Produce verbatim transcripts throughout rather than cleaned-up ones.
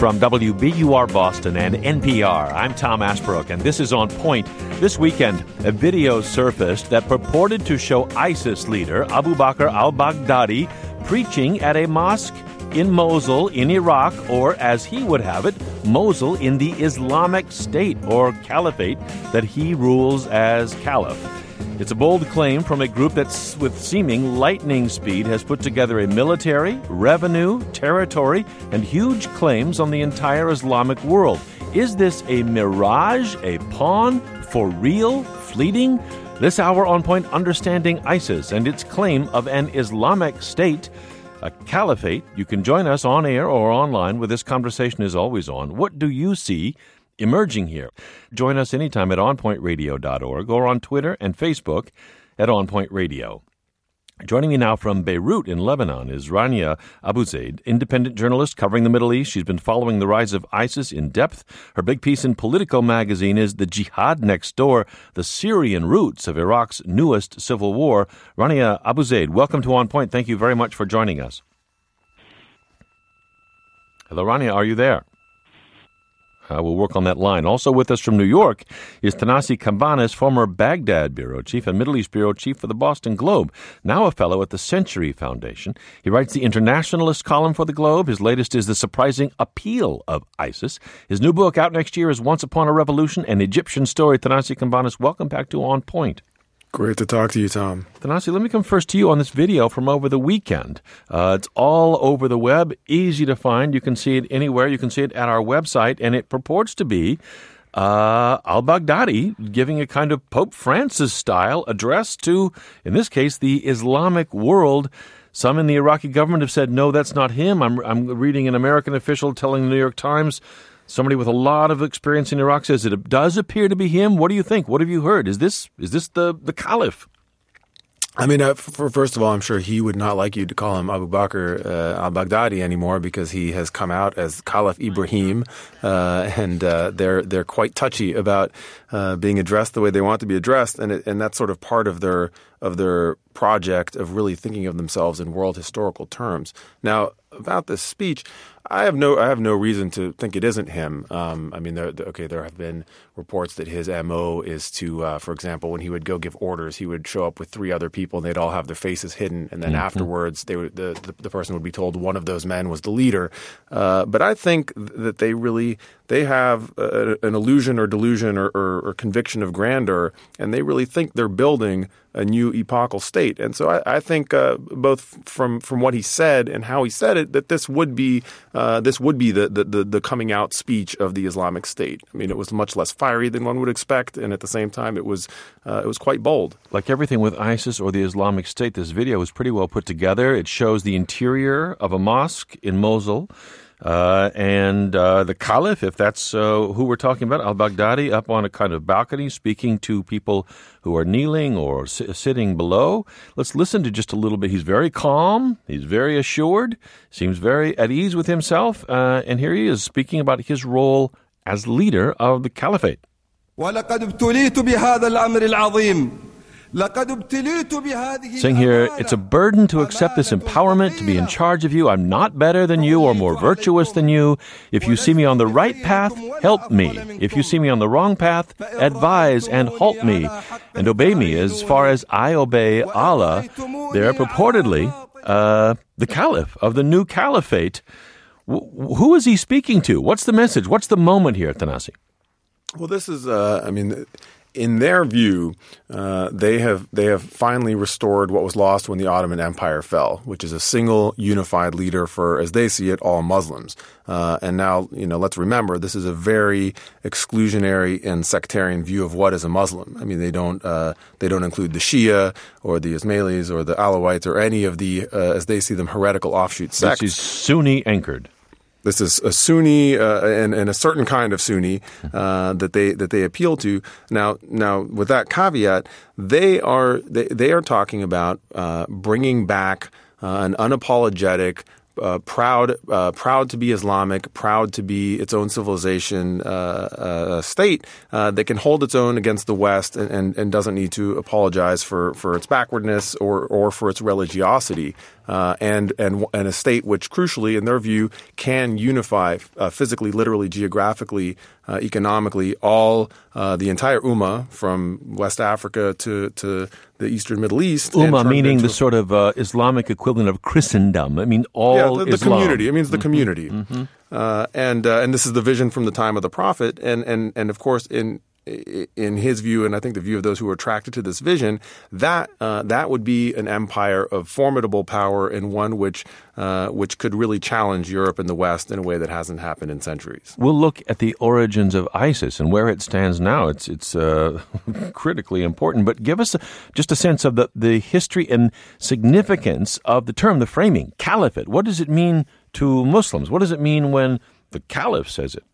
From W B U R Boston and N P R, I'm Tom Asbrook, and this is On Point. This weekend, a video surfaced that purported to show ISIS leader Abu Bakr al-Baghdadi preaching at a mosque in Mosul in Iraq, or as he would have it, Mosul in the Islamic State or Caliphate that he rules as Caliph. It's a bold claim from a group that's, with seeming lightning speed, has put together a military, revenue, territory, and huge claims on the entire Islamic world. Is this a mirage, a pawn, for real, fleeting? This hour on Point, understanding ISIS and its claim of an Islamic State, a caliphate. You can join us on air or online, where this conversation is always on. What do you see emerging here? Join us anytime at on point radio dot org or on Twitter and Facebook at On Point Radio. Joining me now from Beirut in Lebanon is Rania Abuzaid, independent journalist covering the Middle East. She's been following the rise of ISIS in depth. Her big piece in Politico magazine is The Jihad Next Door, the Syrian Roots of Iraq's Newest Civil War. Rania Abuzaid, welcome to On Point. Thank you very much for joining us. Hello, Rania, are you there? Uh, we'll work on that line. Also with us from New York is Thanasi Cambanis, former Baghdad bureau chief and Middle East bureau chief for the Boston Globe, now a fellow at the Century Foundation. He writes the Internationalist column for the Globe. His latest is The Surprising Appeal of ISIS. His new book out next year is Once Upon a Revolution, an Egyptian Story. Thanasi Cambanis, welcome back to On Point. Great to talk to you, Tom. Thanasi, let me come first to you on this video from over the weekend. Uh, it's all over the web, easy to find. You can see it anywhere. You can see it at our website, and it purports to be uh, al-Baghdadi giving a kind of Pope Francis-style address to, in this case, the Islamic world. Some in the Iraqi government have said, no, that's not him. I'm, I'm reading an American official telling the New York Times, somebody with a lot of experience in Iraq says it does appear to be him. What do you think? What have you heard? Is this is this the, the Caliph? I mean, uh, for, first of all, I'm sure he would not like you to call him Abu Bakr uh, al-Baghdadi anymore, because he has come out as Caliph Ibrahim, uh, and uh, they're they're quite touchy about uh, being addressed the way they want to be addressed, and it, and that's sort of part of their of their project of really thinking of themselves in world historical terms. Now, about this speech, I have no I have no reason to think it isn't him. Um, I mean, there, okay, there have been reports that his M O is to, uh, for example, when he would go give orders, he would show up with three other people, and they'd all have their faces hidden, and then mm-hmm. afterwards, they would, the, the the person would be told one of those men was the leader. Uh, but I think that they really they have a, an illusion or delusion or, or, or conviction of grandeur, and they really think they're building a new epochal state. And so I, I think uh, both from from what he said and how he said it, that this would be uh, this would be the, the the coming out speech of the Islamic State. I mean, it was much less fiery than one would expect, and at the same time, it was uh, it was quite bold. Like everything with ISIS or the Islamic State, this video was pretty well put together. It shows the interior of a mosque in Mosul. Uh, and uh, the Caliph, if that's uh, who we're talking about, al-Baghdadi, up on a kind of balcony speaking to people who are kneeling or s- sitting below. Let's listen to just a little bit. He's very calm. He's very assured. Seems very at ease with himself. Uh, and here he is speaking about his role as leader of the Caliphate. وَلَقَدْ ابْتُلِيتُ بِهَذَا الْأَمْرِ الْعَظِيمِ. Saying here, it's a burden to accept this empowerment, to be in charge of you. I'm not better than you or more virtuous than you. If you see me on the right path, help me. If you see me on the wrong path, advise and halt me, and obey me as far as I obey Allah. They're purportedly uh, the Caliph of the new Caliphate. W- who is he speaking to? What's the message? What's the moment here, Thanasi? Well, this is, uh, I mean... In their view, uh, they have they have finally restored what was lost when the Ottoman Empire fell, which is a single unified leader for, as they see it, all Muslims. Uh, and now, you know, let's remember, this is a very exclusionary and sectarian view of what is a Muslim. I mean, they don't uh, they don't include the Shia or the Ismailis or the Alawites or any of the, uh, as they see them, heretical offshoot sects. This is Sunni anchored. This is a Sunni uh, and, and a certain kind of Sunni uh, that they that they appeal to. Now, now with that caveat, they are they, they are talking about uh, bringing back uh, an unapologetic, uh, proud uh, proud to be Islamic, proud to be its own civilization uh, uh, state uh, that can hold its own against the West and, and, and doesn't need to apologize for, for its backwardness or or for its religiosity. uh, and and and a state which, crucially, in their view, can unify uh, physically, literally, geographically, uh, economically, all uh, the entire Ummah from West Africa to to the Eastern Middle East. Ummah meaning the sort of uh, Islamic equivalent of Christendom. I mean, all yeah, the, the Islam. community. It means the mm-hmm. community. Mm-hmm. Uh, and uh, and this is the vision from the time of the Prophet, and and and of course in in his view, and I think the view of those who are attracted to this vision, that uh, that would be an empire of formidable power and one which uh, which could really challenge Europe and the West in a way that hasn't happened in centuries. We'll look at the origins of ISIS and where it stands now. It's it's uh, critically important, but give us a, just a sense of the, the history and significance of the term, the framing, caliphate. What does it mean to Muslims? What does it mean when the caliph says it?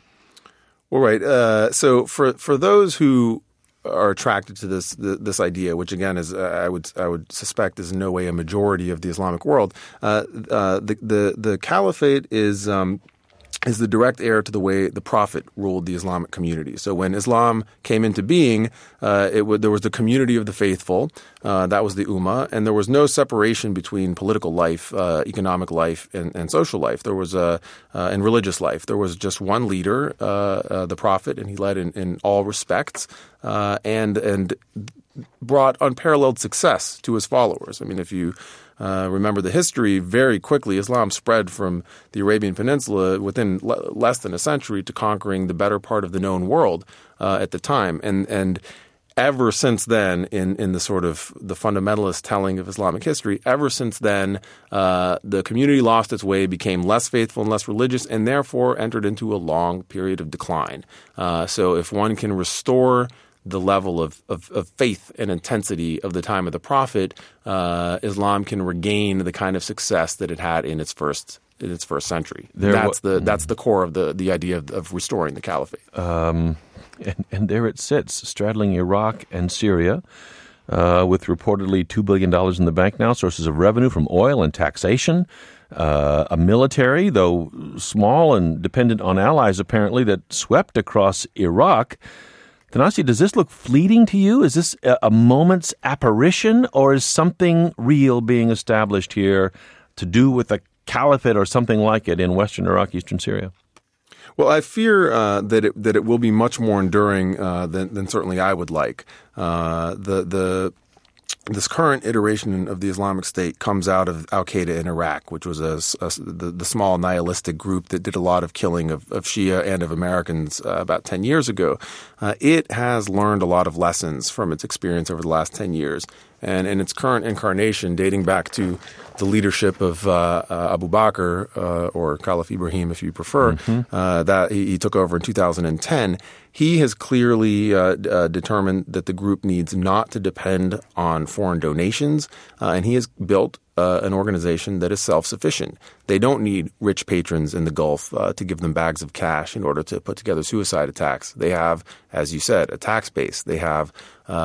Well, right. Uh, so for for those who are attracted to this this idea, which again is uh, I would I would suspect is in no way a majority of the Islamic world, uh, uh, the the the caliphate is. Um, is the direct heir to the way the Prophet ruled the Islamic community. So when Islam came into being, uh, it would, there was the community of the faithful, uh, that was the Ummah, and there was no separation between political life, uh, economic life, and, and social life. There was a, uh, and religious life. There was just one leader, uh, uh, the Prophet, and he led in, in all respects, uh, and and brought unparalleled success to his followers. I mean, if you Uh, remember the history, very quickly Islam spread from the Arabian Peninsula within le- less than a century to conquering the better part of the known world uh, at the time. And and ever since then, in, in the sort of the fundamentalist telling of Islamic history, ever since then, uh, the community lost its way, became less faithful and less religious, and therefore entered into a long period of decline. Uh, so if one can restore the level of, of, of faith and intensity of the time of the Prophet, uh, Islam can regain the kind of success that it had in its first in its first century. There that's w- the that's the core of the, the idea of, of restoring the caliphate. Um, and, and there it sits, straddling Iraq and Syria, uh, with reportedly two billion dollars in the bank now, sources of revenue from oil and taxation, uh, a military, though small and dependent on allies apparently, that swept across Iraq. Thanasi, does this look fleeting to you? Is this a, a moment's apparition, or is something real being established here to do with a caliphate or something like it in western Iraq, eastern Syria? Well, I fear uh, that it that it will be much more enduring uh, than, than certainly I would like. Uh, the the This current iteration of the Islamic State comes out of al-Qaeda in Iraq, which was a, a, the, the small nihilistic group that did a lot of killing of, of Shia and of Americans uh, about ten years ago. Uh, it has learned a lot of lessons from its experience over the last ten years. And in its current incarnation, dating back to the leadership of uh, uh, Abu Bakr, uh, or Caliph Ibrahim, if you prefer, mm-hmm. uh, that he, he took over in two thousand ten, he has clearly uh, uh, determined that the group needs not to depend on foreign donations, uh, and he has built uh, an organization that is self-sufficient. They don't need rich patrons in the Gulf uh, to give them bags of cash in order to put together suicide attacks. They have, as you said, a tax base. They have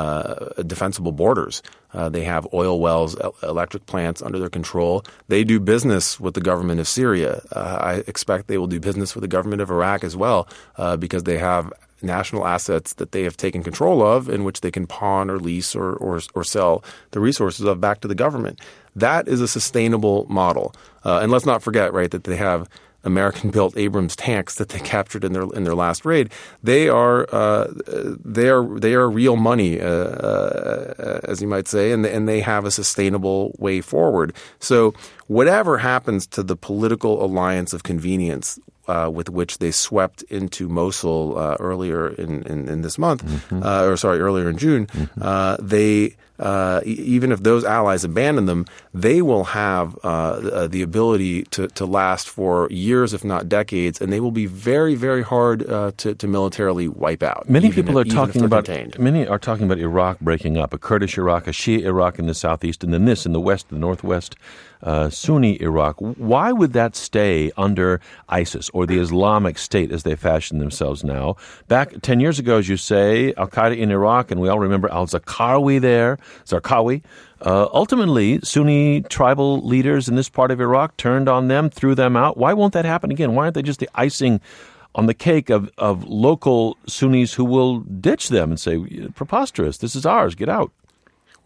uh, defensible borders. Uh, they have oil wells, electric plants under their control. They do business with the government of Syria. Uh, I expect they will do business with the government of Iraq as well, uh, because they have national assets that they have taken control of in which they can pawn or lease or, or, or sell the resources of back to the government. That is a sustainable model. Uh, and let's not forget, right, that they have American-built Abrams tanks that they captured in their in their last raid. They are uh, they are they are real money, uh, uh, as you might say, and and they have a sustainable way forward. So whatever happens to the political alliance of convenience uh, with which they swept into Mosul uh, earlier in, in, in this month, mm-hmm. uh, or sorry, earlier in June, mm-hmm. uh, they. Uh, even if those allies abandon them, they will have uh, the ability to, to last for years, if not decades, and they will be very, very hard uh, to, to militarily wipe out. Many people if, are talking about contained. many are talking about Iraq breaking up, a Kurdish Iraq, a Shia Iraq in the southeast, and then this in the west, the northwest, uh, Sunni Iraq. Why would that stay under ISIS or the Islamic State as they fashion themselves now? Back ten years ago, as you say, Al-Qaeda in Iraq, and we all remember al-Zarqawi there. Zarqawi. Uh, ultimately, Sunni tribal leaders in this part of Iraq turned on them, threw them out. Why won't that happen again? Why aren't they just the icing on the cake of, of local Sunnis who will ditch them and say, preposterous, this is ours, get out? Well,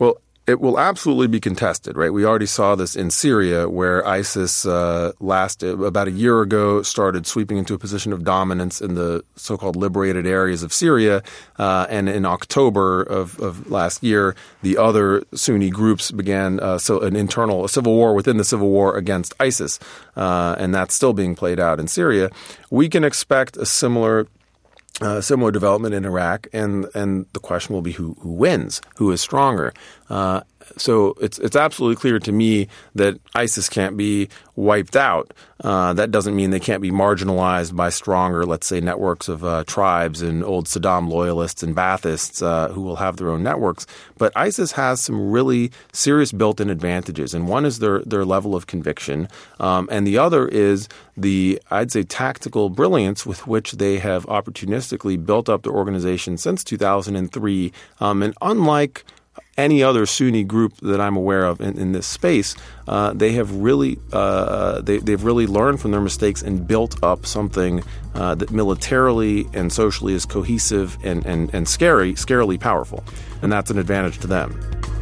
it will absolutely be contested, right? We already saw this in Syria, where ISIS uh, last about a year ago started sweeping into a position of dominance in the so-called liberated areas of Syria, uh, and in October of, of last year, the other Sunni groups began uh, so an internal a civil war within the civil war against ISIS, uh, and that's still being played out in Syria. We can expect a similar. Uh, similar development in Iraq, and and the question will be who who wins, who is stronger. Uh, so it's it's absolutely clear to me that ISIS can't be wiped out. Uh, that doesn't mean they can't be marginalized by stronger, let's say, networks of uh, tribes and old Saddam loyalists and Baathists uh, who will have their own networks. But ISIS has some really serious built-in advantages, and one is their their level of conviction, um, and the other is the, I'd say, tactical brilliance with which they have opportunistically built up their organization since two thousand three. Um, and unlike any other Sunni group that I'm aware of in, in this space, uh, they have really uh, they, they've really learned from their mistakes and built up something uh, that militarily and socially is cohesive and, and, and scary, scarily powerful. And that's an advantage to them.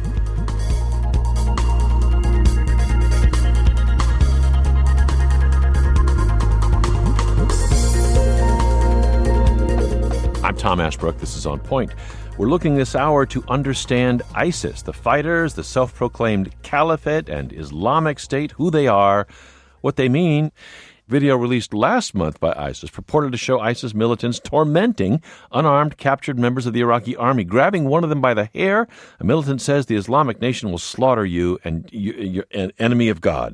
I'm Tom Ashbrook. This is On Point. We're looking this hour to understand ISIS, the fighters, the self-proclaimed caliphate and Islamic State, who they are, what they mean. Video released last month by ISIS purported to show ISIS militants tormenting unarmed, captured members of the Iraqi army, grabbing one of them by the hair. A militant says the Islamic Nation will slaughter you and you're an enemy of God.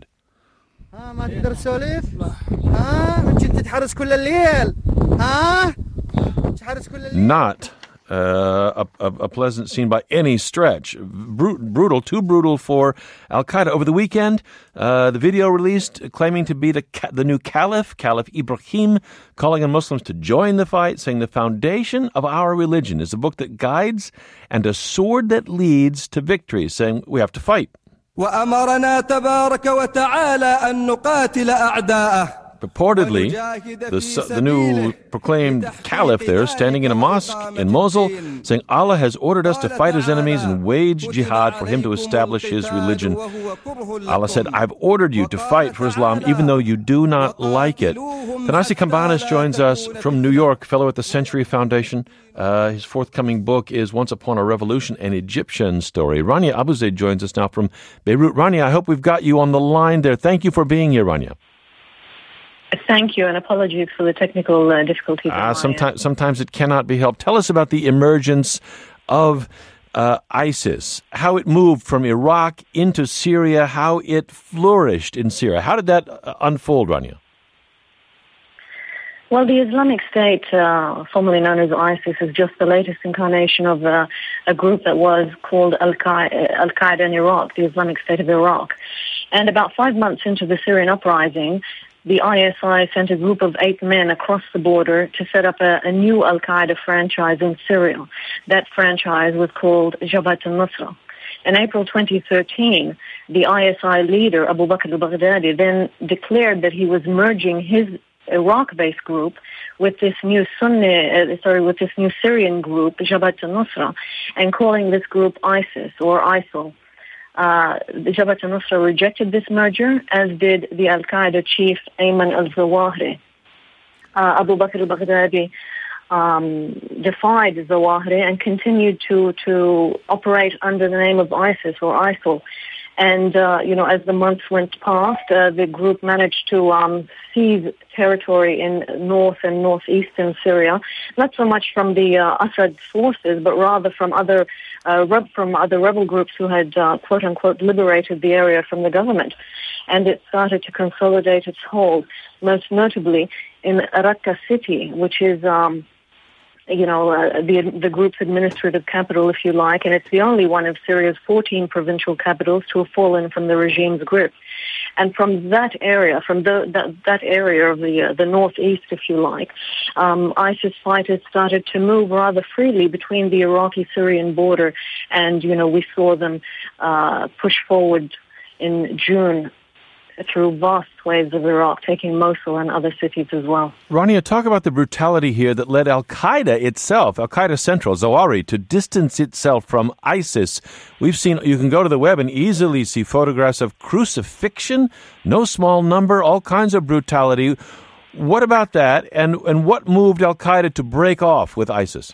Not uh, a, a, a pleasant scene by any stretch. Bru- brutal, too brutal for Al-Qaeda. Over the weekend, uh, the video released claiming to be the ca- the new caliph, Caliph Ibrahim, calling on Muslims to join the fight, saying the foundation of our religion is a book that guides and a sword that leads to victory, saying we have to fight. وأمرنا تبارك وتعالى أن نقاتل أعداءه. Purportedly, the, the new proclaimed caliph there, standing in a mosque in Mosul, saying Allah has ordered us to fight his enemies and wage jihad for him to establish his religion. Allah said, I've ordered you to fight for Islam even though you do not like it. Thanasi Cambanis joins us from New York, fellow at the Century Foundation. Uh, his forthcoming book is Once Upon a Revolution, an Egyptian Story. Rania Abuzaid joins us now from Beirut. Rania, I hope we've got you on the line there. Thank you for being here, Rania. Thank you, and apologies for the technical uh, difficulties. Uh, sometimes, sometimes it cannot be helped. Tell us about the emergence of uh, ISIS, how it moved from Iraq into Syria, how it flourished in Syria. How did that uh, unfold, Rania? Well, the Islamic State, uh, formerly known as ISIS, is just the latest incarnation of uh, a group that was called Al-Qaeda, Al-Qaeda in Iraq, the Islamic State of Iraq. And about five months into the Syrian uprising, the I S I sent a group of eight men across the border to set up a, a new Al-Qaeda franchise in Syria. That franchise was called Jabhat al-Nusra. In April twenty thirteen, the I S I leader, Abu Bakr al-Baghdadi, then declared that he was merging his Iraq-based group with this new Sunni, uh, sorry, with this new Syrian group, Jabhat al-Nusra, and calling this group ISIS or ISIL. Uh, the Jabhat al-Nusra rejected this merger, as did the Al-Qaeda chief Ayman al-Zawahiri. Uh, Abu Bakr al-Baghdadi um, defied Zawahiri and continued to, to operate under the name of ISIS or ISIL. And, uh, you know, as the months went past, uh, the group managed to um, seize territory in north and northeastern Syria, not so much from the uh, Assad forces, but rather from other uh, reb- from other rebel groups who had, uh, quote-unquote, liberated the area from the government. And it started to consolidate its hold, most notably in Raqqa city, which is... Um, you know, uh, the the group's administrative capital, if you like, and it's the only one of Syria's fourteen provincial capitals to have fallen from the regime's grip. And from that area, from the, that, that area of the uh, the northeast, if you like, um, ISIS fighters started to move rather freely between the Iraqi-Syrian border, and, you know, we saw them uh, push forward in June through vast swathes of Iraq, taking Mosul and other cities as well. Rania, talk about the brutality here that led Al-Qaeda itself, Al-Qaeda Central, Zawahiri, to distance itself from ISIS. We've seen, you can go to the web and easily see photographs of crucifixion, no small number, all kinds of brutality. What about that, and, and what moved Al-Qaeda to break off with ISIS?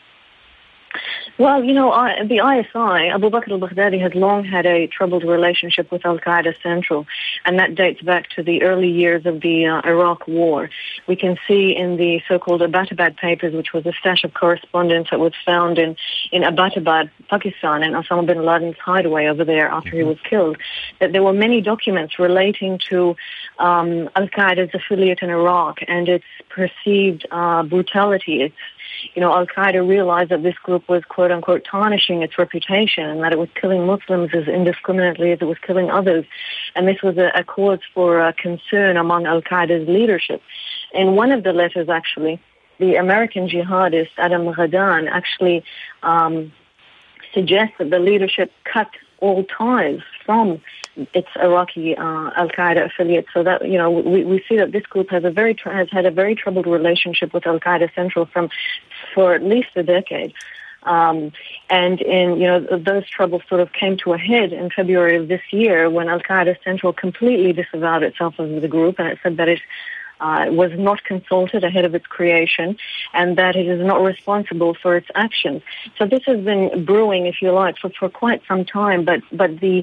Well, you know, I, the I S I, Abu Bakr al-Baghdadi, has long had a troubled relationship with Al-Qaeda Central, and that dates back to the early years of the uh, Iraq War. We can see in the so-called Abbottabad papers, which was a stash of correspondence that was found in, in Abbottabad, Pakistan, and Osama bin Laden's hideaway over there after mm-hmm. he was killed, that there were many documents relating to um, Al-Qaeda's affiliate in Iraq and its perceived uh, brutality, its You know, Al-Qaeda realized that this group was, quote-unquote, tarnishing its reputation and that it was killing Muslims as indiscriminately as it was killing others. And this was a, a cause for uh, concern among Al-Qaeda's leadership. In one of the letters, actually, the American jihadist Adam Ghadan actually um, suggests that the leadership cut all ties from its Iraqi uh, Al-Qaeda affiliate, so that, you know, we, we see that this group has a very has had a very troubled relationship with Al-Qaeda Central from for at least a decade. Um, and in, you know, those troubles sort of came to a head in February of this year when Al-Qaeda Central completely disavowed itself as the group, and it said that it Uh, was not consulted ahead of its creation and that it is not responsible for its actions. So this has been brewing, if you like, for, for quite some time, but, but the,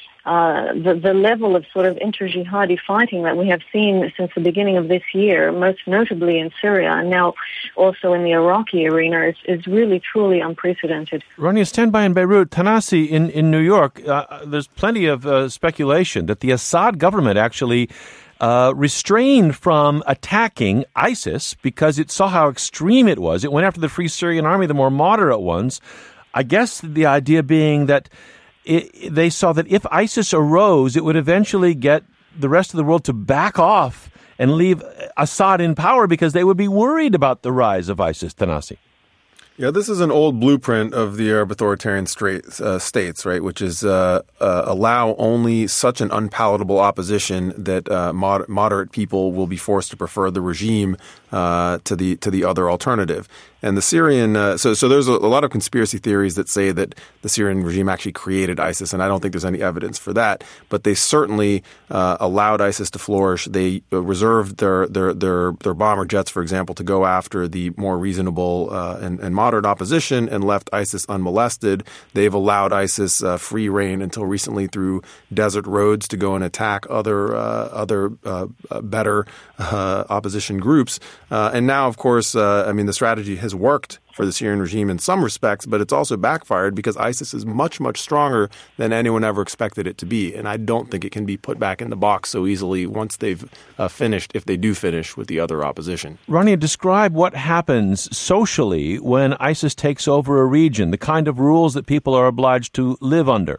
uh, the the level of sort of inter-jihadi fighting that we have seen since the beginning of this year, most notably in Syria and now also in the Iraqi arena, is, is really, truly unprecedented. Rania, stand by in Beirut. Tanasi, in, in New York, uh, there's plenty of uh, speculation that the Assad government actually Uh, restrained from attacking ISIS because it saw how extreme it was. It went after the Free Syrian Army, the more moderate ones. I guess the idea being that it, they saw that if ISIS arose, it would eventually get the rest of the world to back off and leave Assad in power because they would be worried about the rise of ISIS. Tanasi. Yeah, this is an old blueprint of the Arab authoritarian straight, uh, states, right, which is uh, uh, allow only such an unpalatable opposition that uh, mod- moderate people will be forced to prefer the regime uh, to the to the other alternative. And the Syrian, uh, so so there's a, a lot of conspiracy theories that say that the Syrian regime actually created ISIS, and I don't think there's any evidence for that. But they certainly uh, allowed ISIS to flourish. They uh, reserved their, their their their bomber jets, for example, to go after the more reasonable uh, and, and modern opposition, and left ISIS unmolested. They've allowed ISIS uh, free reign until recently through desert roads to go and attack other uh, other uh, better uh, opposition groups. Uh, and now, of course, uh, I mean, the strategy has worked for the Syrian regime in some respects, but it's also backfired because ISIS is much, much stronger than anyone ever expected it to be. And I don't think it can be put back in the box so easily once they've uh, finished, if they do finish, with the other opposition. Rania, describe what happens socially when ISIS takes over a region, the kind of rules that people are obliged to live under.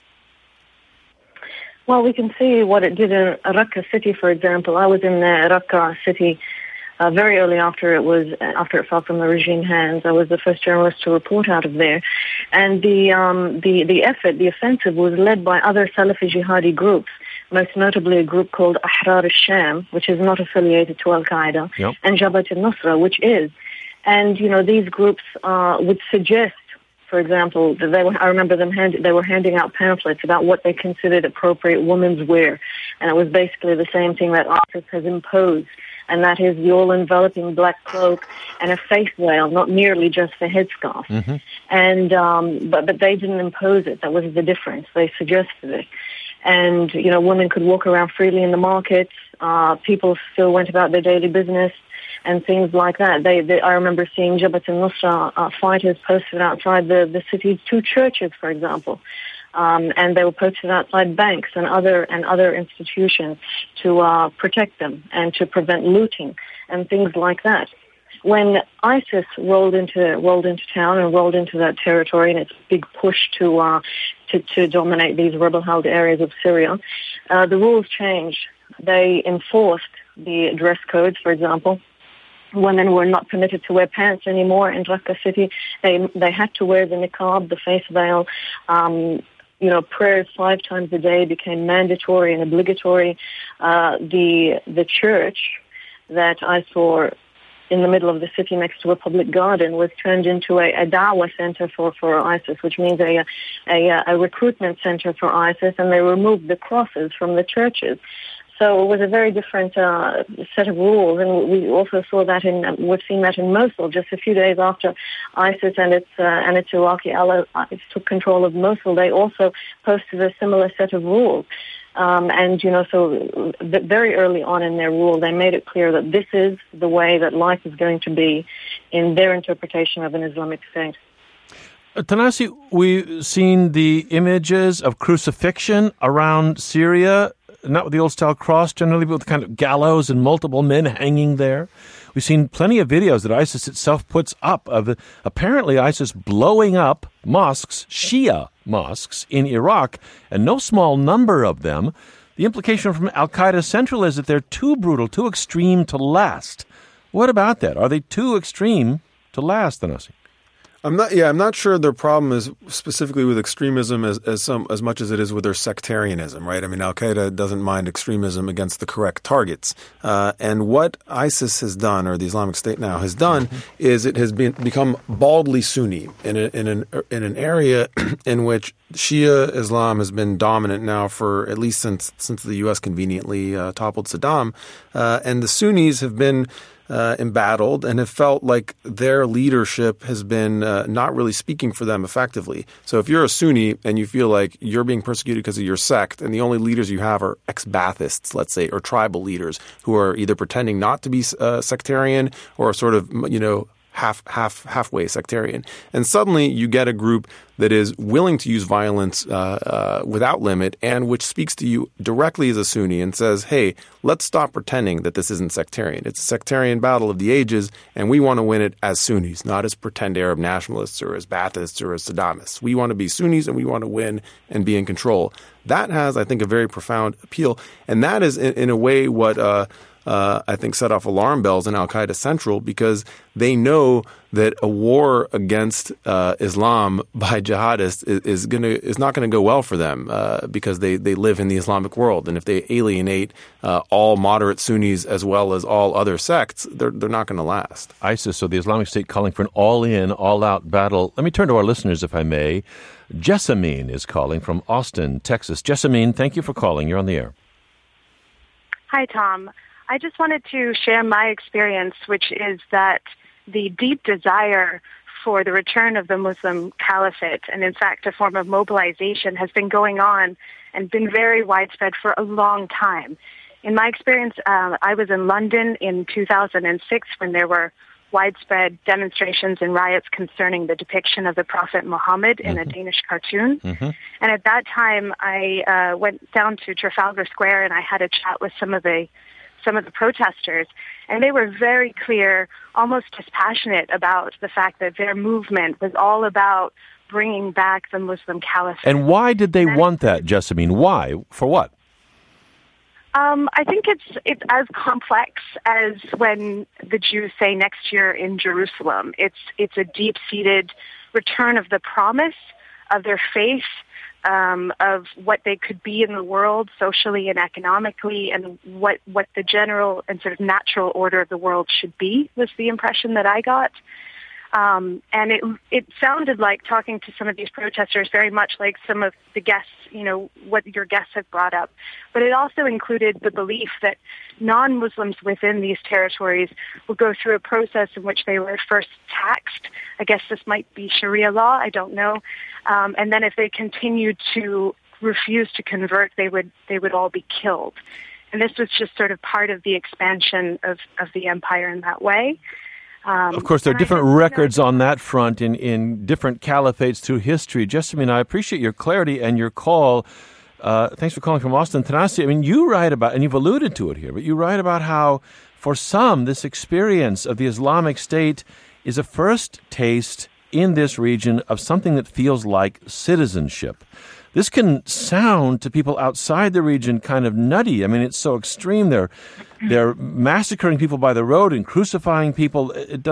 Well, we can see what it did in Raqqa City, for example. I was in uh, Raqqa City Uh, very early after it was after it fell from the regime hands. I was the first journalist to report out of there, and the um, the the effort, the offensive, was led by other Salafi jihadi groups, most notably a group called Ahrar al-Sham, which is not affiliated to Al-Qaeda, yep. and Jabhat al-Nusra, which is. And you know, these groups uh, would suggest, for example, that they were, I remember them hand, they were handing out pamphlets about what they considered appropriate women's wear, and it was basically the same thing that ISIS has imposed. And that is the all-enveloping black cloak and a face veil, not merely just the headscarf. Mm-hmm. And um, but but they didn't impose it. That was the difference. They suggested it. And you know, women could walk around freely in the markets. Uh, people still went about their daily business and things like that. They, they I remember seeing Jabhat al-Nusra uh, fighters posted outside the the city's two churches, for example. Um, and they were posted outside banks and other and other institutions to uh, protect them and to prevent looting and things like that. When ISIS rolled into rolled into town and rolled into that territory in its big push to uh, to, to dominate these rebel-held areas of Syria, uh, the rules changed. They enforced the dress codes, for example. Women were not permitted to wear pants anymore in Raqqa City. They they had to wear the niqab, the face veil. Um, you know, prayers five times a day became mandatory and obligatory. Uh, the the church that I saw in the middle of the city next to a public garden was turned into a, a da'wah center for, for ISIS, which means a, a, a recruitment center for ISIS, and they removed the crosses from the churches. So it was a very different uh, set of rules, and we also saw that in, we've seen that in Mosul just a few days after ISIS and its uh, and its Iraqi allies took control of Mosul. They also posted a similar set of rules. Um, and, you know, so very early on in their rule, they made it clear that this is the way that life is going to be in their interpretation of an Islamic state. Uh, Tanasi, we've seen the images of crucifixion around Syria, not with the old-style cross, generally, but with kind of gallows and multiple men hanging there. We've seen plenty of videos that ISIS itself puts up of apparently ISIS blowing up mosques, Shia mosques in Iraq, and no small number of them. The implication from Al-Qaeda Central is that they're too brutal, too extreme to last. What about that? Are they too extreme to last, Tanasi? I'm not. Yeah, I'm not sure their problem is specifically with extremism as as some as much as it is with their sectarianism, right? I mean, Al Qaeda doesn't mind extremism against the correct targets. Uh, and what ISIS has done, or the Islamic State now has done, mm-hmm. is it has been become baldly Sunni in a, in an in an area in which Shia Islam has been dominant now for at least since since the U S conveniently uh, toppled Saddam, uh, and the Sunnis have been Uh, embattled and have felt like their leadership has been uh, not really speaking for them effectively. So if you're a Sunni and you feel like you're being persecuted because of your sect and the only leaders you have are ex-Baathists, let's say, or tribal leaders who are either pretending not to be uh, sectarian or sort of, you know, half, half, halfway sectarian. And suddenly you get a group that is willing to use violence uh, uh, without limit and which speaks to you directly as a Sunni and says, hey, let's stop pretending that this isn't sectarian. It's a sectarian battle of the ages, and we want to win it as Sunnis, not as pretend Arab nationalists or as Baathists or as Saddamists. We want to be Sunnis and we want to win and be in control. That has, I think, a very profound appeal, and that is in, in a way what uh, uh, I think set off alarm bells in Al-Qaeda Central, because they know that a war against uh, Islam by jihadists is, is going to is not going to go well for them uh, because they, they live in the Islamic world, and if they alienate uh, all moderate Sunnis as well as all other sects, they're they're not going to last. ISIS, so the Islamic State, calling for an all-in, all-out battle. Let me turn to our listeners, if I may. Jessamine is calling from Austin, Texas. Jessamine, thank you for calling. You're on the air. Hi, Tom. I just wanted to share my experience, which is that the deep desire for the return of the Muslim caliphate, and in fact a form of mobilization, has been going on and been very widespread for a long time. In my experience, uh, I was in London in two thousand six when there were widespread demonstrations and riots concerning the depiction of the Prophet Muhammad in mm-hmm. a Danish cartoon. Mm-hmm. And at that time, I uh, went down to Trafalgar Square and I had a chat with some of the some of the protesters, and they were very clear, almost dispassionate about the fact that their movement was all about bringing back the Muslim caliphate. And why did they and want that, Jessamine? Why? For what? Um, I think it's it's as complex as when the Jews say next year in Jerusalem. It's it's a deep-seated return of the promise of their faith, Um, of what they could be in the world socially and economically, and what, what the general and sort of natural order of the world should be, was the impression that I got. Um, and it it sounded like, talking to some of these protesters, very much like some of the guests, you know, what your guests have brought up. But it also included the belief that non-Muslims within these territories will go through a process in which they were first taxed. I guess this might be Sharia law, I don't know. Um, and then if they continued to refuse to convert, they would they would all be killed. And this was just sort of part of the expansion of, of the empire in that way. Um, of course, there are different records on that front in, in different caliphates through history. Jessamine, I appreciate your clarity and your call. Uh, thanks for calling from Austin. Tanasi, I mean, you write about, and you've alluded to it here, but you write about how, for some, this experience of the Islamic State is a first taste in this region of something that feels like citizenship. This can sound to people outside the region kind of nutty. I mean, it's so extreme. They're they're massacring people by the road and crucifying people. It doesn't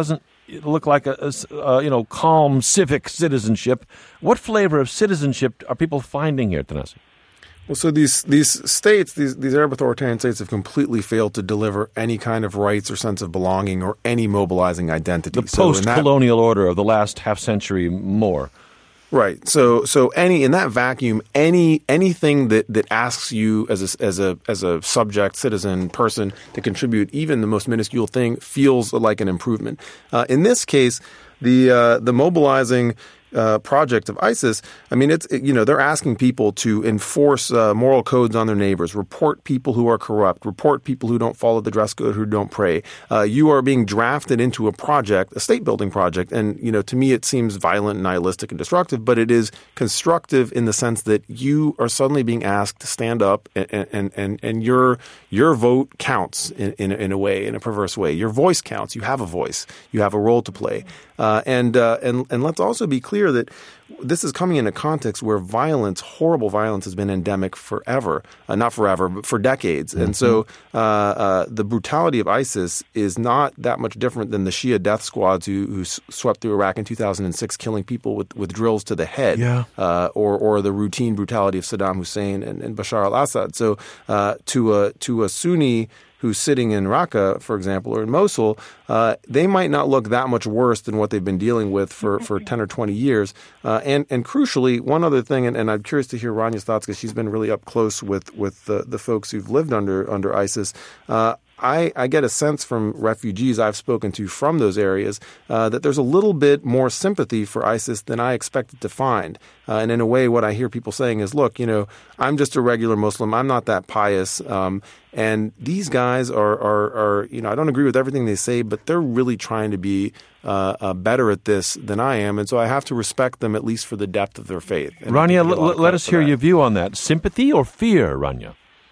look like a, a, a you know calm civic citizenship. What flavor of citizenship are people finding here, Thanasi? Well, so these these states, these these Arab authoritarian states, have completely failed to deliver any kind of rights or sense of belonging or any mobilizing identity. The post-colonial order of the last half century more. Right. So so any in that vacuum, any anything that, that asks you as a, as a as a subject, citizen, person to contribute, even the most minuscule thing, feels like an improvement. Uh, in this case, the uh, the mobilizing Uh, project of ISIS, I mean, it's, it, you know, they're asking people to enforce uh, moral codes on their neighbors, report people who are corrupt, report people who don't follow the dress code, who don't pray. Uh, you are being drafted into a project, a state building project. And, you know, to me, it seems violent, nihilistic, and destructive, but it is constructive in the sense that you are suddenly being asked to stand up and, and, and, and your, your vote counts in, in, in a way, in a perverse way. Your voice counts. You have a voice. You have a role to play. Uh, and, uh, and, and let's also be clear that this is coming in a context where violence, horrible violence, has been endemic forever. Uh, not forever, but for decades. Mm-hmm. And so uh, uh, the brutality of ISIS is not that much different than the Shia death squads who, who swept through Iraq in two thousand six, killing people with, with drills to the head, yeah. uh, or, or the routine brutality of Saddam Hussein and, and Bashar al-Assad. So uh, to a to a Sunni who's sitting in Raqqa, for example, or in Mosul, uh, they might not look that much worse than what they've been dealing with for, for ten or twenty years. Uh, and, and crucially, one other thing, and, and I'm curious to hear Rania's thoughts because she's been really up close with, with the, the folks who've lived under, under ISIS. Uh, I, I get a sense from refugees I've spoken to from those areas uh, that there's a little bit more sympathy for ISIS than I expected to find. Uh, and in a way, what I hear people saying is, look, you know, I'm just a regular Muslim. I'm not that pious. Um, and these guys are, are, are, you know, I don't agree with everything they say, but they're really trying to be uh, uh, better at this than I am. And so I have to respect them at least for the depth of their faith. And Rania, l- let us hear that. your view on that. Sympathy or fear, Rania?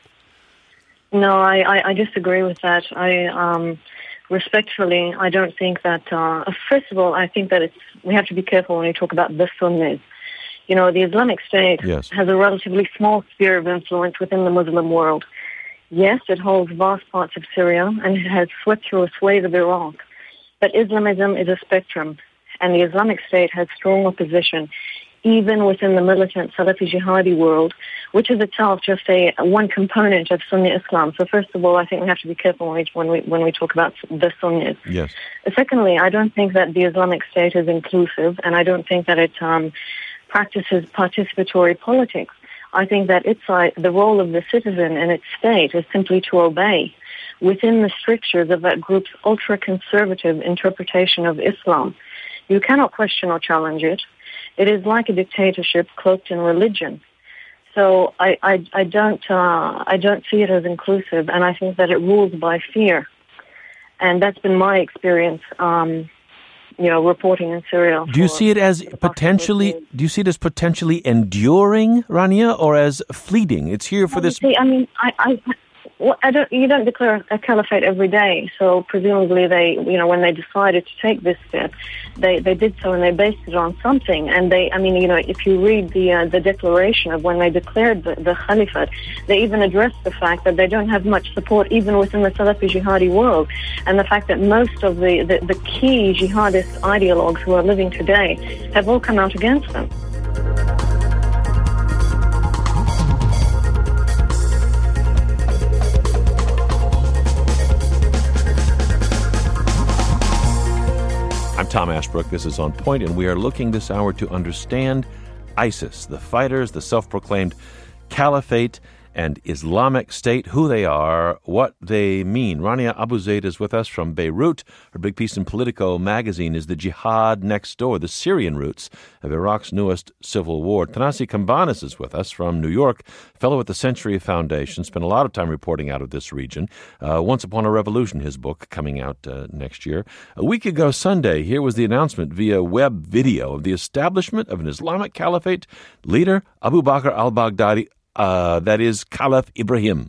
No, I, I, I disagree with that. I um, respectfully, I don't think that. Uh, first of all, I think that it's we have to be careful when we talk about the Sunnis. You know, the Islamic State yes. has a relatively small sphere of influence within the Muslim world. Yes, it holds vast parts of Syria and it has swept through a swathe of Iraq. But Islamism is a spectrum, and the Islamic State has strong opposition even within the militant Salafi jihadi world, which is itself just a one component of Sunni Islam. So first of all, I think we have to be careful when we when we, when we talk about the Sunnis. Yes. Secondly, I don't think that the Islamic State is inclusive, and I don't think that it um, practices participatory politics. I think that it's uh, the role of the citizen in its state is simply to obey within the strictures of that group's ultra-conservative interpretation of Islam. You cannot question or challenge it. It is like a dictatorship cloaked in religion. So I, I, I don't uh, I don't see it as inclusive, and I think that it rules by fear. And that's been my experience, um, you know, reporting in Syria. Do you see it as potentially? Do you see it as potentially enduring, Rania, or as fleeting? It's here for this. See, I mean, I, I, well, I don't. You don't declare a caliphate every day, so presumably they, you know, when they decided to take this step, they, they did so and they based it on something. And they, I mean, you know, if you read the uh, the declaration of when they declared the, the caliphate, they even addressed the fact that they don't have much support even within the Salafi jihadi world, and the fact that most of the, the, the key jihadist ideologues who are living today have all come out against them. I'm Tom Ashbrook. This is On Point, and we are looking this hour to understand ISIS, the fighters, the self-proclaimed caliphate and Islamic State, who they are, what they mean. Rania Abu Zaid is with us from Beirut. Her big piece in Politico magazine is The Jihad Next Door, the Syrian roots of Iraq's newest civil war. Thanasi Cambanis is with us from New York, fellow at the Century Foundation, spent a lot of time reporting out of this region. Uh, Once Upon a Revolution, his book, coming out uh, next year. A week ago Sunday, here was the announcement via web video of the establishment of an Islamic caliphate leader, Abu Bakr al-Baghdadi, Uh, that is Caliph Ibrahim.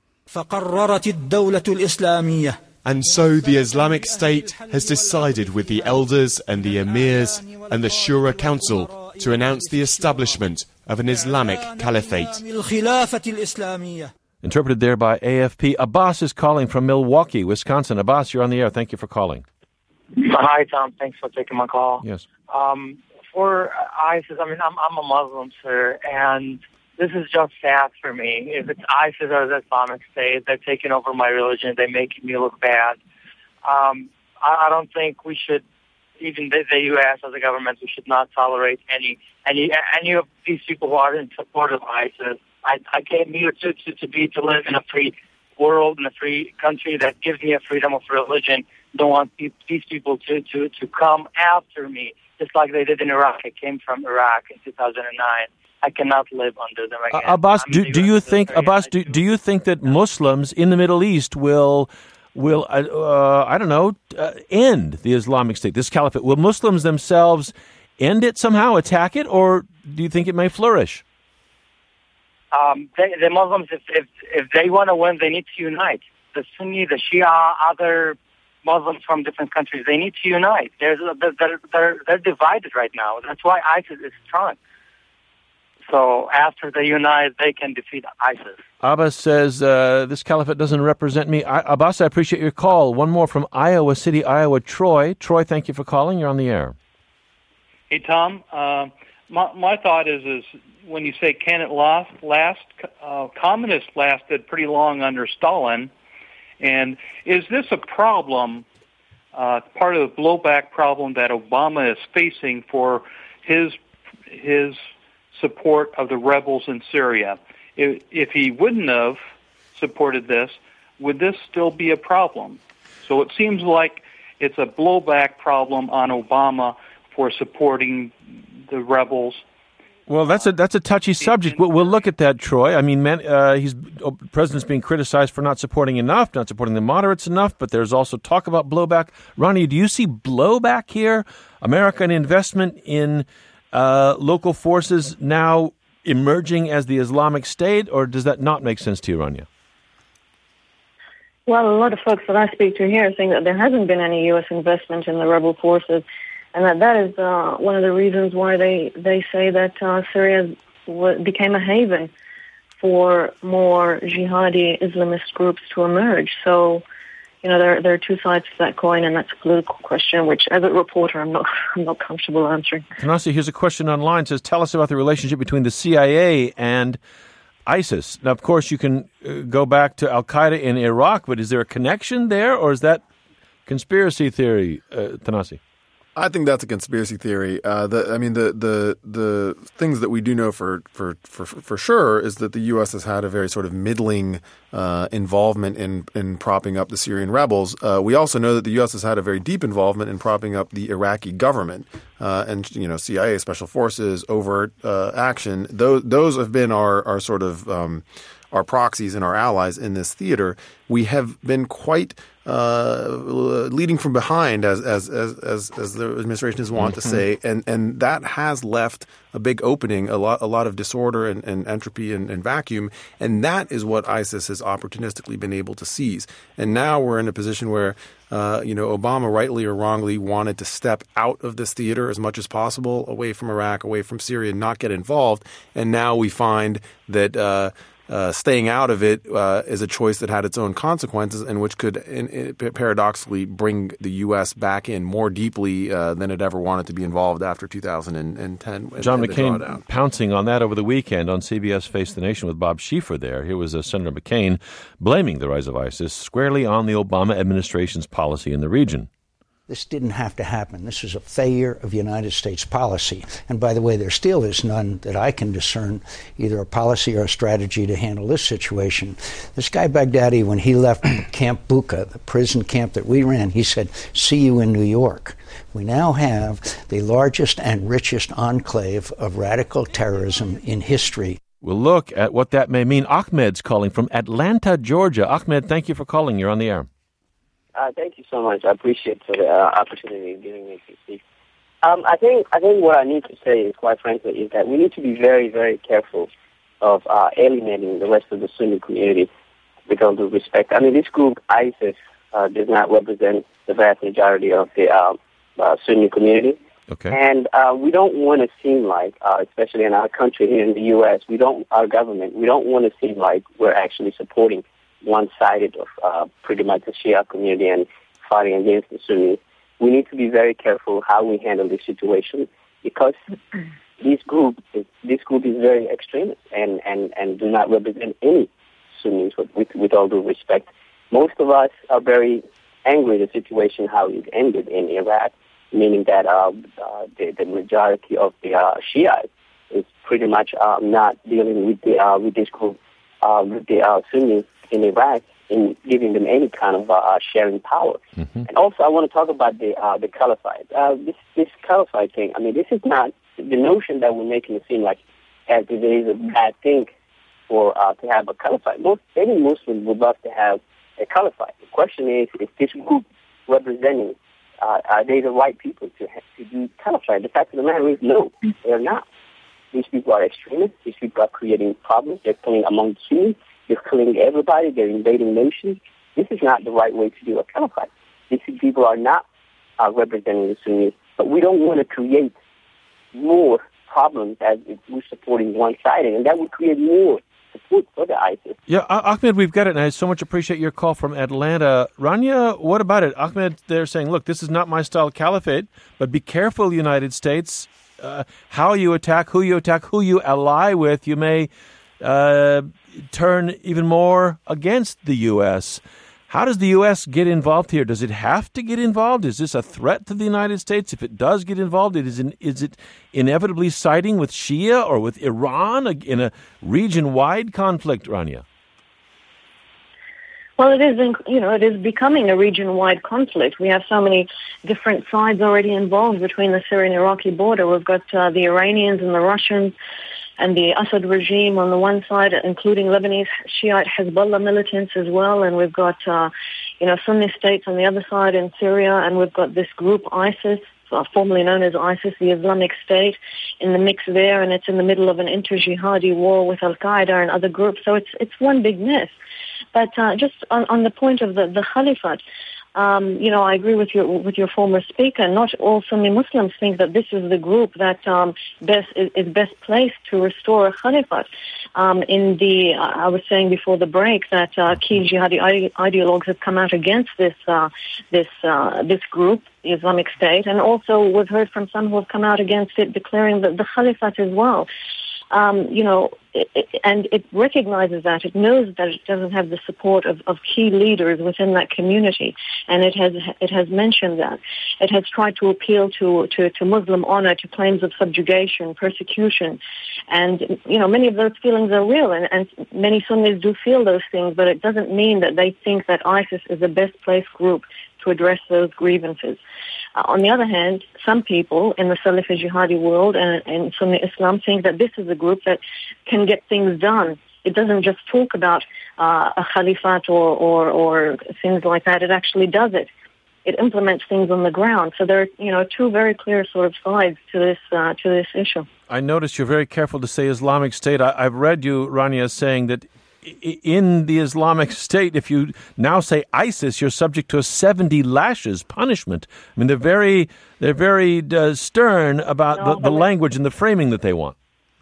And so the Islamic State has decided with the elders and the emirs and the Shura Council to announce the establishment of an Islamic caliphate. Interpreted there by A F P. Abbas is calling from Milwaukee, Wisconsin. Abbas, you're on the air. Thank you for calling. Hi, Tom. Thanks for taking my call. Yes. Um, for ISIS, I mean, I'm, I'm a Muslim, sir, and this is just sad for me. If it's ISIS or the Islamic State, they're taking over my religion. They're making me look bad. Um, I, I don't think we should, even the, the U S as a government, we should not tolerate any any any of these people who are in support of ISIS. I, I came here to, to, to be to live in a free world, in a free country that gives me a freedom of religion. Don't want these people to, to, to come after me, just like they did in Iraq. I came from Iraq in two thousand nine. I cannot live under them again. Uh, Abbas, do, do you think Abbas, do, do you think that Muslims in the Middle East will will uh, uh, I don't know uh, end the Islamic State, this caliphate? Will Muslims themselves end it somehow, attack it, or do you think it may flourish? Um, they, the Muslims, if, if if they want to win, they need to unite. The Sunni, the Shia, other Muslims from different countries, they need to unite. There's a, they're, they're, they're divided right now. That's why ISIS is strong. So after they unite, they can defeat ISIS. Abbas says, uh, this caliphate doesn't represent me. I, Abbas, I appreciate your call. One more from Iowa City, Iowa. Troy. Troy, thank you for calling. You're on the air. Hey, Tom. Uh, my, my thought is, is when you say can it last, last uh, communists lasted pretty long under Stalin. And is this a problem, uh, part of the blowback problem that Obama is facing for his his support of the rebels in Syria? If, if he wouldn't have supported this, would this still be a problem? So it seems like it's a blowback problem on Obama for supporting the rebels. Well, that's a that's a touchy subject. We'll, we'll look at that, Troy. I mean, man, uh, he's oh, the president's being criticized for not supporting enough, not supporting the moderates enough. But there's also talk about blowback. Ronnie, do you see blowback here? American investment in uh, local forces now emerging as the Islamic State, or does that not make sense to you, Rania? Well, a lot of folks that I speak to here think that there hasn't been any U S investment in the rebel forces. And that, that is uh, one of the reasons why they, they say that uh, Syria w- became a haven for more jihadi Islamist groups to emerge. So, you know, there, there are two sides to that coin, and that's a political question, which, as a reporter, I'm not I'm not comfortable answering. Tanasi, here's a question online. It says, tell us about the relationship between the C I A and ISIS. Now, of course, you can uh, go back to Al-Qaeda in Iraq, but is there a connection there, or is that conspiracy theory, uh, Tanasi? I think that's a conspiracy theory. Uh, the, I mean, the, the the things that we do know for, for, for, for sure is that the U S has had a very sort of middling uh, involvement in, in propping up the Syrian rebels. Uh, we also know that the U S has had a very deep involvement in propping up the Iraqi government uh, and, you know, C I A, special forces, overt uh, action. Those those have been our, our sort of um, our proxies and our allies in this theater. We have been quite Uh, leading from behind, as as as as, as the administration is wont mm-hmm. to say, and and that has left a big opening, a lot a lot of disorder and, and entropy and, and vacuum, and that is what ISIS has opportunistically been able to seize. And now we're in a position where, uh, you know, Obama, rightly or wrongly, wanted to step out of this theater as much as possible, away from Iraq, away from Syria, not get involved, and now we find that. Uh, Uh, staying out of it uh, is a choice that had its own consequences, and which could in, in, paradoxically bring the U S back in more deeply uh, than it ever wanted to be involved after two thousand ten. John McCain pouncing on that over the weekend on C B S Face the Nation with Bob Schieffer there. Here was uh, Senator McCain blaming the rise of ISIS squarely on the Obama administration's policy in the region. This didn't have to happen. This is a failure of United States policy. And by the way, there still is none that I can discern, either a policy or a strategy to handle this situation. This guy Baghdadi, when he left Camp Bucca, the prison camp that we ran, he said, see you in New York. We now have the largest and richest enclave of radical terrorism in history. We'll look at what that may mean. Ahmed's calling from Atlanta, Georgia. Ahmed, thank you for calling. You're on the air. Uh, thank you so much. I appreciate the uh, opportunity of giving me to speak. Um, I think I think what I need to say is, quite frankly, is that we need to be very, very careful of uh, alienating the rest of the Sunni community with all due respect. I mean, this group, ISIS, uh, does not represent the vast majority of the uh, uh, Sunni community. Okay. And uh, we don't want to seem like, uh, especially in our country here in the U S, we don't, our government, we don't want to seem like we're actually supporting one-sided of uh, pretty much the Shia community and fighting against the Sunni we need to be very careful how we handle this situation because this group is, this group is very extremist and, and, and do not represent any Sunnis with, with, with all due respect. Most of us are very angry at the situation, how it ended in Iraq, meaning that uh, uh, the, the majority of the uh, Shiites is pretty much uh, not dealing with the uh, with this group, uh, with the uh, Sunnis in Iraq, and giving them any kind of uh, sharing power. Mm-hmm. And also, I want to talk about the uh, the caliphate. Uh, this this caliphate thing. I mean, this is not the notion that we're making it seem like as if it is a bad thing for uh, to have a caliphate. Most any Muslim would love to have a caliphate. The question is, is this group representing? Uh, are they the right people to have, to do caliphate? The fact of the matter is, no, they're not. These people are extremists. These people are creating problems. They're killing among the Sunnis. They're killing everybody. They're invading nations. This is not the right way to do a caliphate. These people are not uh, representing the Sunnis. But we don't want to create more problems as if we're supporting one-sided, and that would create more support for the ISIS. Yeah, Ahmed, we've got it, and I so much appreciate your call from Atlanta. Rania, what about it? Ahmed, they're saying, look, this is not my style caliphate, but be careful, United States, uh, how you attack, who you attack, who you ally with. You may uh, turn even more against the U S. How does the U S get involved here? Does it have to get involved? Is this a threat to the United States? If it does get involved, it is, in, is it inevitably siding with Shia or with Iran in a region-wide conflict, Rania? Well, it is, you know, it is becoming a region-wide conflict. We have so many different sides already involved between the Syrian-Iraqi border. We've got uh, the Iranians and the Russians and the Assad regime on the one side, including Lebanese Shiite Hezbollah militants as well. And we've got, uh, you know, Sunni states on the other side in Syria. And we've got this group ISIS, uh, formerly known as ISIS, the Islamic State, in the mix there. And it's in the middle of an inter-jihadi war with Al-Qaeda and other groups. So it's it's one big mess. But uh, just on, on the point of the, the Caliphate, Um, you know, I agree with your with your former speaker. Not all Sunni Muslims think that this is the group that um, best is, is best placed to restore a caliphate. Um, in the, uh, I was saying before the break that uh, key jihadi ide- ideologues have come out against this uh, this uh, this group, the Islamic State, and also we've heard from some who have come out against it, declaring that the caliphate as well. Um, you know, it, it, and it recognizes that. It knows that it doesn't have the support of, of key leaders within that community, and it has it has mentioned that. It has tried to appeal to, to, to Muslim honor, to claims of subjugation, persecution, and, you know, many of those feelings are real, and, and many Sunnis do feel those things, but it doesn't mean that they think that ISIS is the best placed group to address those grievances. Uh, on the other hand, some people in the Salafi jihadi world and in Sunni Islam think that this is a group that can get things done. It doesn't just talk about uh, a caliphate or, or, or things like that. It actually does it. It implements things on the ground. So there are, you know, two very clear sort of sides to this uh, to this issue. I noticed you're very careful to say Islamic State. I, I've read you, Rania, saying that in the Islamic State, if you now say ISIS, you're subject to a seventy lashes punishment. I mean, they're very, they're very uh, stern about no, the, the language and the framing that they want.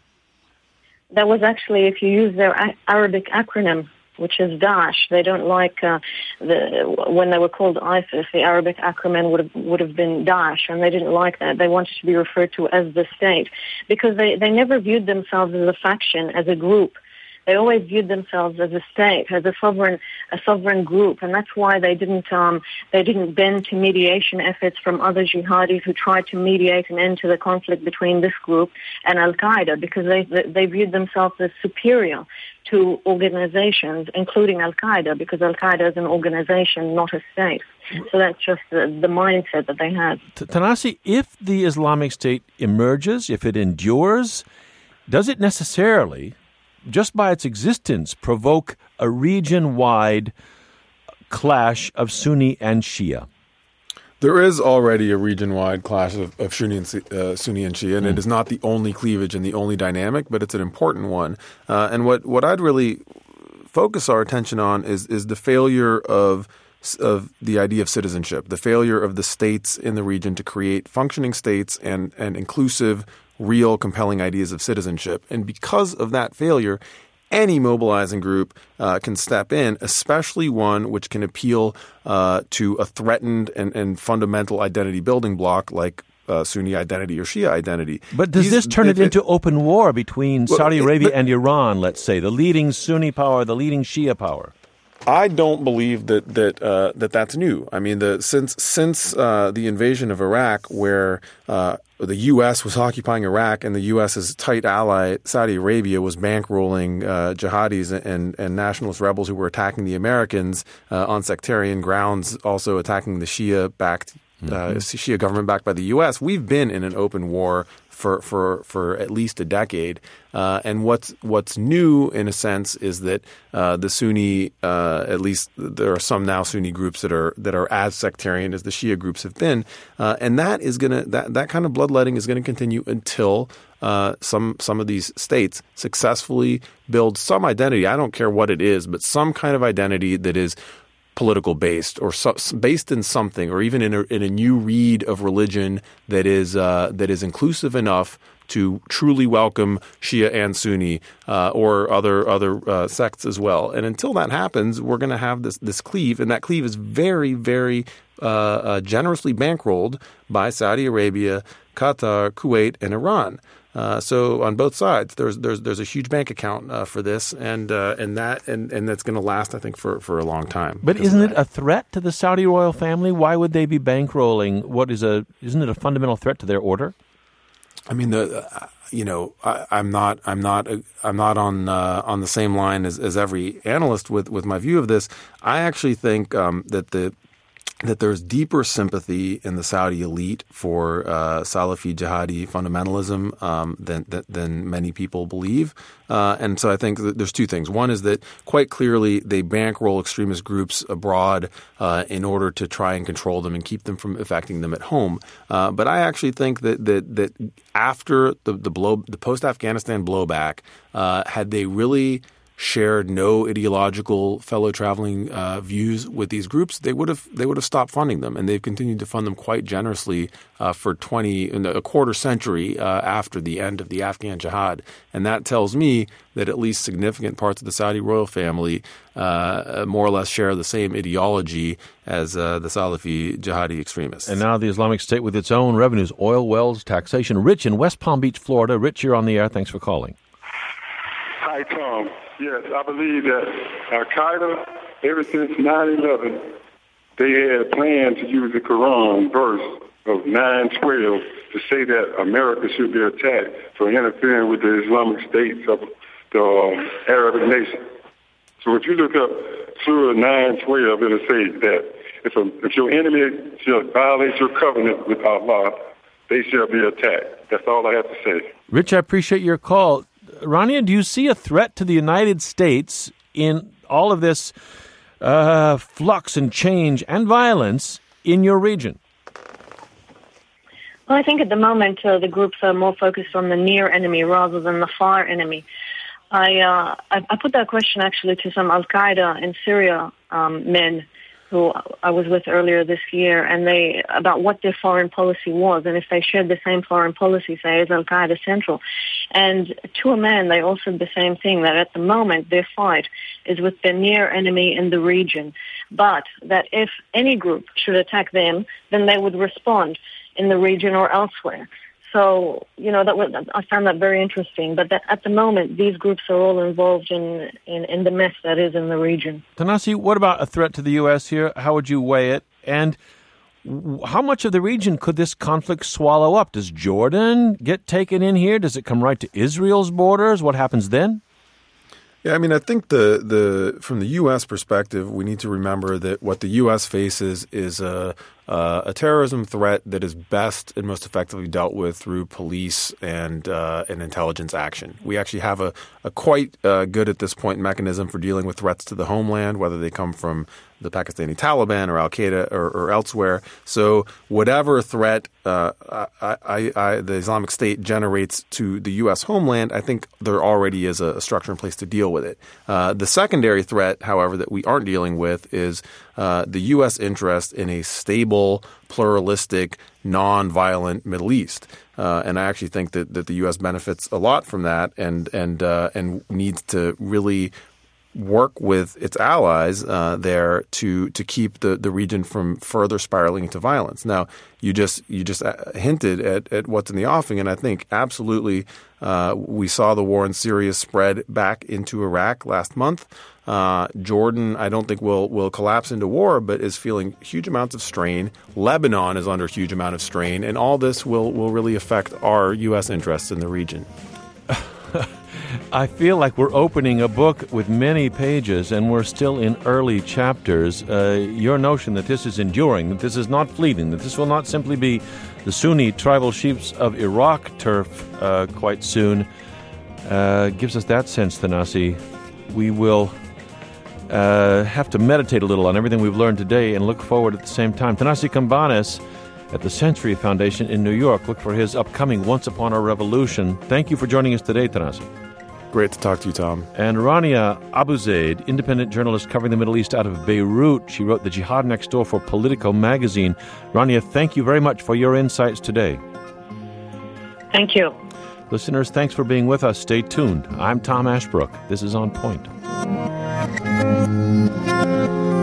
That was actually, if you use their a- Arabic acronym, which is Daesh. They don't like uh, the when they were called ISIS, the Arabic acronym would have would have been Daesh, and they didn't like that. They wanted to be referred to as the state because they, they never viewed themselves as a faction, as a group. They always viewed themselves as a state, as a sovereign, a sovereign group, and that's why they didn't, um, they didn't bend to mediation efforts from other jihadis who tried to mediate an end to the conflict between this group and Al-Qaeda, because they they viewed themselves as superior to organizations, including Al-Qaeda, because Al-Qaeda is an organization, not a state. So that's just the, the mindset that they had. Tanasi, if the Islamic State emerges, if it endures, does it necessarily, just by its existence, provoke a region-wide clash of Sunni and Shia? There is already a region-wide clash of, of Sunni, and, uh, Sunni and Shia, and mm. it is not the only cleavage and the only dynamic, but it's an important one. Uh, and what, what I'd really focus our attention on is is the failure of of the idea of citizenship, the failure of the states in the region to create functioning states and, and inclusive, real, compelling ideas of citizenship. And because of that failure, any mobilizing group uh, can step in, especially one which can appeal uh, to a threatened and, and fundamental identity building block like Uh, Sunni identity or Shia identity. But does These, this turn it, it into open war between well, Saudi Arabia it, but, and Iran, let's say, the leading Sunni power, the leading Shia power? I don't believe that that uh, that that's new. I mean, the since since uh, the invasion of Iraq, where uh, the U S was occupying Iraq and the U S's tight ally Saudi Arabia was bankrolling uh, jihadis and and nationalist rebels who were attacking the Americans uh, on sectarian grounds, also attacking the Shia-backed. Uh, Shia government backed by the U S. We've been in an open war for for, for at least a decade, uh, and what's what's new in a sense is that uh, the Sunni, uh, at least there are some now Sunni groups that are that are as sectarian as the Shia groups have been, uh, and that is gonna that that kind of bloodletting is going to continue until uh, some some of these states successfully build some identity. I don't care what it is, but some kind of identity that is political based or so, based in something, or even in a, in a new read of religion that is uh, that is inclusive enough to truly welcome Shia and Sunni uh, or other other uh, sects as well. And until that happens, we're going to have this this cleave, and that cleave is very very uh, uh, generously bankrolled by Saudi Arabia, Qatar, Kuwait, and Iran. Uh, so on both sides, there's there's there's a huge bank account uh, for this, and uh, and that and, and that's going to last, I think, for, for a long time. But isn't it a threat to the Saudi royal family? Why would they be bankrolling? What is a isn't it a fundamental threat to their order? I mean, the uh, you know, I, I'm not I'm not uh, I'm not on uh, on the same line as, as every analyst with, with my view of this. I actually think um, that the that there's deeper sympathy in the Saudi elite for uh, Salafi jihadi fundamentalism um, than, than than many people believe. Uh, and so I think that there's two things. One is that quite clearly they bankroll extremist groups abroad uh, in order to try and control them and keep them from affecting them at home. Uh, but I actually think that that that after the the blow the post-Afghanistan blowback, uh, had they really shared no ideological fellow traveling uh, views with these groups, they would have they would have stopped funding them, and they've continued to fund them quite generously uh, for twenty a quarter century uh, after the end of the Afghan jihad, and that tells me that at least significant parts of the Saudi royal family uh, more or less share the same ideology as uh, the Salafi jihadi extremists. And now the Islamic State with its own revenues, oil wells, taxation. Rich in West Palm Beach, Florida. Rich, you're on the air. Thanks for calling. Hi, Tom. Yes, I believe that Al-Qaeda, ever since nine eleven, they had planned to use the Quran verse of nine twelve to say that America should be attacked for interfering with the Islamic states of the um, Arabic nation. So if you look up Surah nine twelve, it'll say that if, a, if your enemy shall violate your covenant with Allah, they shall be attacked. That's all I have to say. Rich, I appreciate your call. Rania, do you see a threat to the United States in all of this uh, flux and change and violence in your region? Well, I think at the moment uh, the groups are more focused on the near enemy rather than the far enemy. I uh, I, I put that question actually to some Al-Qaeda in Syria um, men who I was with earlier this year, and they about what their foreign policy was, and if they shared the same foreign policy, say, as Al-Qaeda Central. And to a man, they all said the same thing, that at the moment their fight is with the near enemy in the region, but that if any group should attack them, then they would respond in the region or elsewhere. So, you know, that was, I found that very interesting. But that at the moment, these groups are all involved in, in, in the mess that is in the region. Tanasi, what about a threat to the U S here? How would you weigh it? And how much of the region could this conflict swallow up? Does Jordan get taken in here? Does it come right to Israel's borders? What happens then? Yeah, I mean, I think the the from the U S perspective, we need to remember that what the U S faces is a uh, a terrorism threat that is best and most effectively dealt with through police and uh, and intelligence action. We actually have a, a quite uh, good at this point mechanism for dealing with threats to the homeland, whether they come from the Pakistani Taliban or Al-Qaeda or, or elsewhere. So whatever threat uh, I, I, I, the Islamic State generates to the U S homeland, I think there already is a, a structure in place to deal with it. Uh, the secondary threat, however, that we aren't dealing with is uh, the U S interest in a stable, pluralistic, non-violent Middle East. Uh, and I actually think that, that the U S benefits a lot from that and and uh, and needs to really work with its allies uh, there to to keep the, the region from further spiraling into violence. Now, you just you just hinted at, at what's in the offing, and I think absolutely uh, we saw the war in Syria spread back into Iraq last month. Uh, Jordan, I don't think will will collapse into war, but is feeling huge amounts of strain. Lebanon is under a huge amount of strain, and all this will will really affect our U S interests in the region. I feel like we're opening a book with many pages and we're still in early chapters. Uh, your notion that this is enduring, that this is not fleeting, that this will not simply be the Sunni tribal chiefs of Iraq turf uh, quite soon, uh, gives us that sense, Thanasi. We will uh, have to meditate a little on everything we've learned today and look forward at the same time. Thanasi Cambanis at the Century Foundation in New York. Look for his upcoming Once Upon a Revolution. Thank you for joining us today, Thanasi. Great to talk to you, Tom. And Rania Abuzaid, independent journalist covering the Middle East out of Beirut. She wrote The Jihad Next Door for Politico magazine. Rania, thank you very much for your insights today. Thank you. Listeners, thanks for being with us. Stay tuned. I'm Tom Ashbrook. This is On Point.